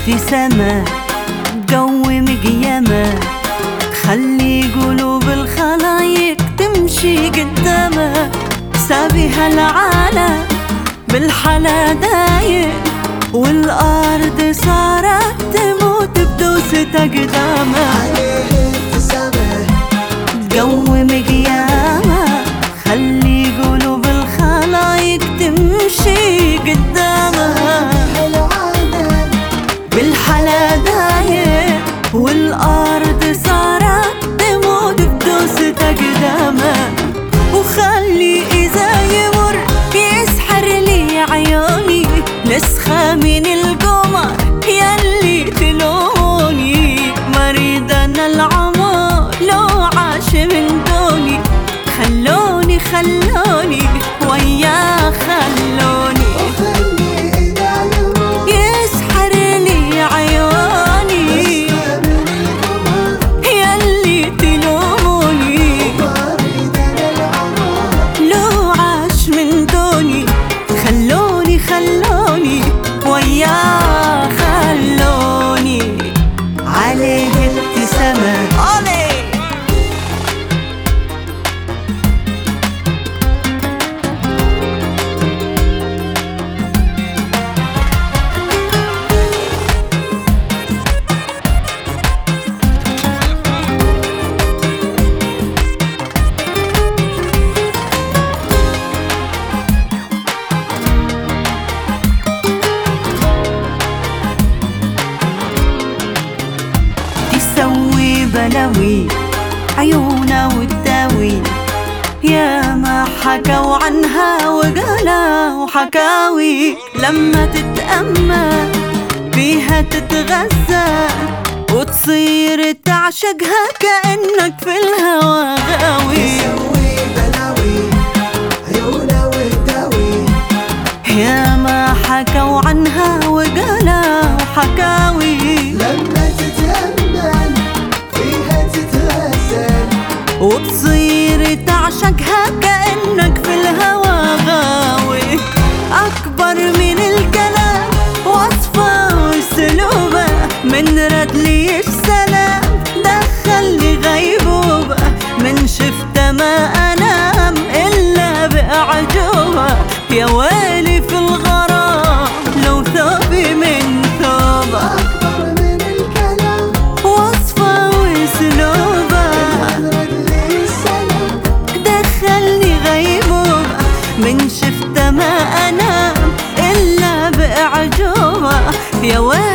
ابتسامة تقوم قيامة، تخلي قلوب الخلايق تمشي قدامه. سابها العالم بالحلا دايق، والأرض صارت تموت بدوسة أقدامه. عليه ابتسامة تقوم قيامة، خلي قلوب الخلايق تمشي قدامه. بالحلا دايق، والأرض صارت تموت بدوسة أقدامه. وخلي إذا يمر يسحر لي عيوني نسخة من القمر يلي تلوني. مريض أنا العمر لو عاش من دوني، خلوني وياه خلوني. يسحر لي عيوني يلي تلوموني، لو عاش من دوني خلوني وياه خلوني. عليه ابتسامة تسوي بلاوي عيونها وتداوي. يا ما حكوا عنها وقالوا حكاوي، لما تتأمل فيها تتغذى وتصير تعشقها كأنك في الهوى غاوي. تسوي بلاوي عيونها وتداوي. يا ما حكوا عنها وقالوا حكاوي، لما تتأمل فيها تتغزل وتصير تعشقها كأنك في الهوى غاوي. أكبر من الكلام وصفه وسلوبه، من رد لي السلام دخلني غيبوبة. من شفته ما أنام إلا بأعجوبة، يا ويلي في الغرام لو ثوبي من ثوبه. أكبر من الكلام وصفه وسلوبه دخلني غيبوبة. من شفته ما أنام إلا بأعجوبة، يا ويلي